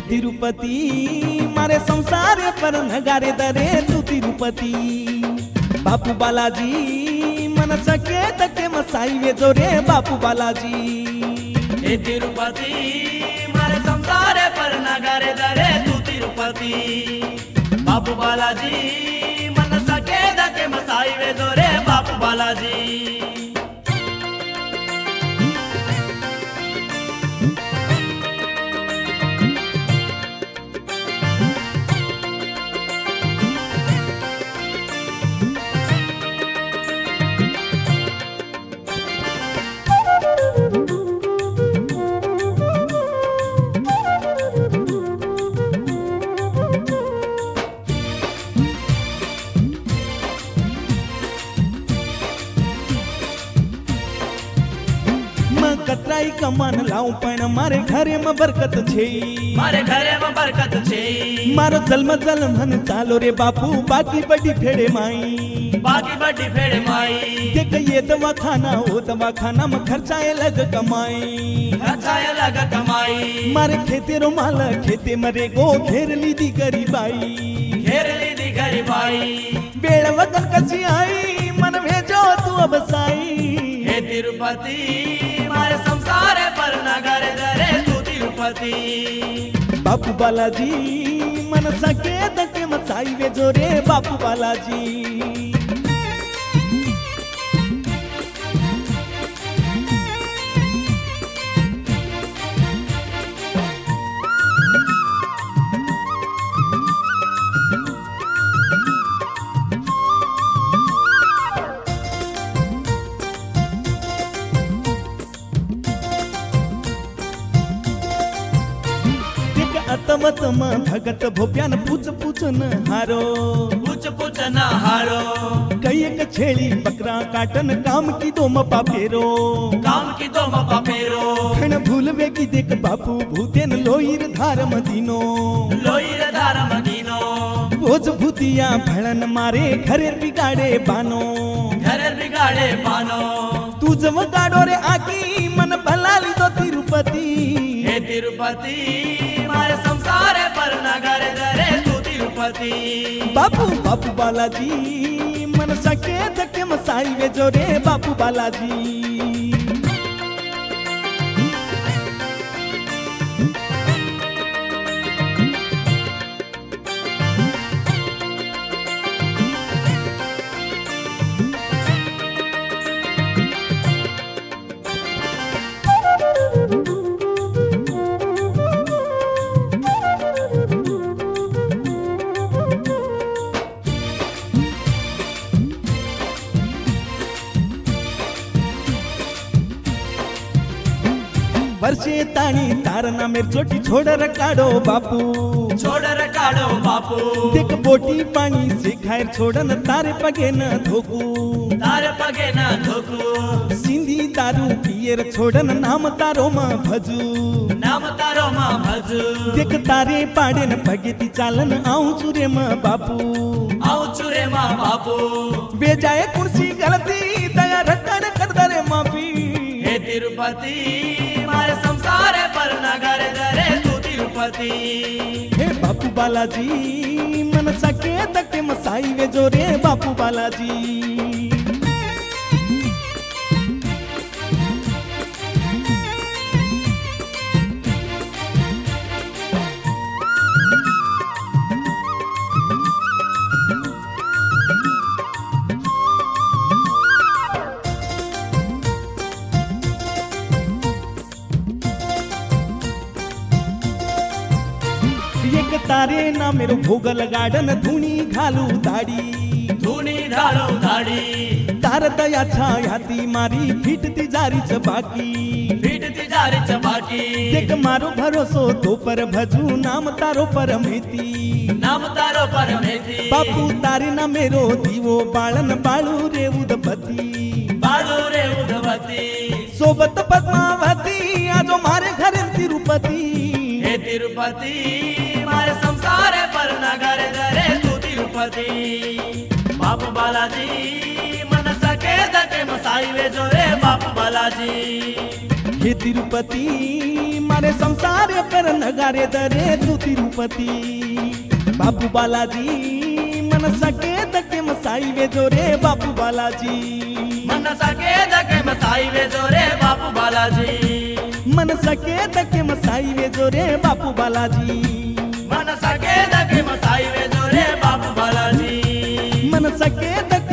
तिरुपति मारे संसार पर नगारे दरे तू तिरुपति बापू बालाजी मन सके तके मसाई वे जोरे बापू बालाजी हे तिरुपति मारे संसार पर नगारे दरे तू तिरुपति बापू बालाजी मन सके तके मसाई वे जोरे बापू बालाजी कतराई कमान लाऊं पण मारे घरे में बरकत छे मारे घरे में बरकत छे मारो जन्म जन्म चालो रे बापू बाकी बड़ी फेड़े माई बाकी बड़ी फेड़े माई देख ये दवाखाना वो दवाखाना में खर्चाए लग कमाई खर्चाए लग कमाई मारे खेते रो माल खेते मरे गो घेर ली दी गरीबाई घेर ली दी गरीबाई बेड़ वगन कसी आई मन भेजो तू अब साई हे तिरुपति मारे संसार पर नगर दरे तू तिरुपति बापू बालाजी मन सके तके मसाई वे जोरे बापू बालाजी अतमतम भगत भोप्यान पूछ पूछ न हारो पूछ पूछ न हारो कई एक छेड़ी बकरा काटन काम की दो मपा फेरो काम की दो मपा फेरो खण भूल वे की देख बापू भूतेन लोईर धार मदीनो लोईर धार मदीनो भोज भूतिया भड़न मारे घरे बिगाड़े बानो घरे बिगाड़े बानो तू जब गाड़ो रे आकी मन भला ली दो तिरुपति हे तिरुपति मारे संसार पर नगर दरे तू तिरुपति बापू बापू बालाजी मन सके तके मसाई वे जोरे बापू बालाजी वर्षे ताणी तारना मेर चोटी छोड़ रकाड़ो बापू छोड़ रकाड़ो बापू देख बोटी पानी से खायर छोड़न तारे पगे न धोकू तारे पगे न धोकू सिंधी दारू पियर छोड़न नाम तारो मा भजू नाम तारो मा भजू देख तारे पाड़े न पगे ती चालन आऊं चुरे मा बापू आऊं चुरे मा बापू वे जाए कुर्सी गलती दया रखन कर दरे माफी हे तिरुपति मारे संसार पर नगर दरे तू तिरुपति हे बापू बालाजी मन सके तके मसाई वे जोरे बापू बालाजी तारे ना मेरो भोग लगाडन धुनी घालू दाड़ी धुनी घालू दाड़ी तार दया छायाती मारी फिटती जारी चबाकी फिटती जारी चबाकी देख मारो भरोसो तो पर भजू नाम तारो परमेती नाम तारो परमेती बापू तारे ना मेरो दीवो बाळन बाळू रे उदपति बाळू रे उदपति सोबत पद्मावती आजो मारे घरे तिरुपति हे तिरुपति मारे संसार पर नगर दरे तू तिरुपति बापू बालाजी मन सके दके मसाई वे जोरे बापू बालाजी हे तिरुपति मारे संसार पर नगारे दरे तू तिरुपति बापू बालाजी मन सके दके मसाई वे जोरे बापू बालाजी मन सके दके मसाई वे जोरे बापू बालाजी मन सके दके मसाई वे जोरे बापू बालाजी मन सके दके मसाई वे जोरे बापू बालाजी मन सके दके